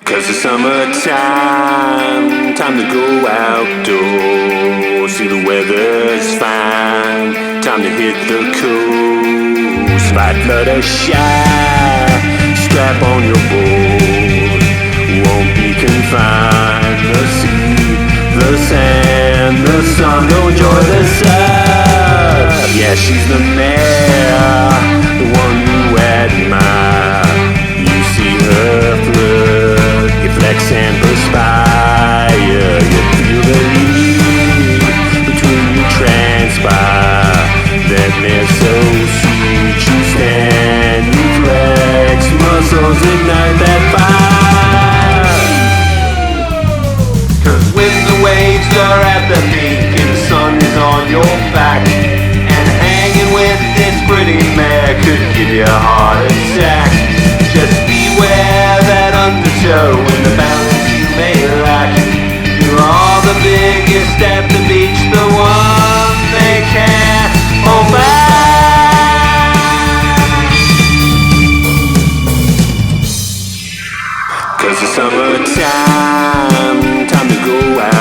'Cause it's summertime, time to go outdoors. See the weather's fine, time to hit the coast. Fight Fluttershy, strap on your board. Won't be confined, the sea, the sand, the sun. Go enjoy the sun. Yeah, she's the mare, the one you admire. You see her flirt, you flex and perspire. You feel the heat between you transpire. That mare's so sweet, you stand, you flex, muscles ignite that fire. 'Cause when the waves are at the peak and the sun is on your back, and hanging with this pretty mare could give you a heart attack. Just beware that undertow and the balance you may lack. You're all the biggest at the beach, the one they can't hold back. 'Cause it's summertime, time to go out.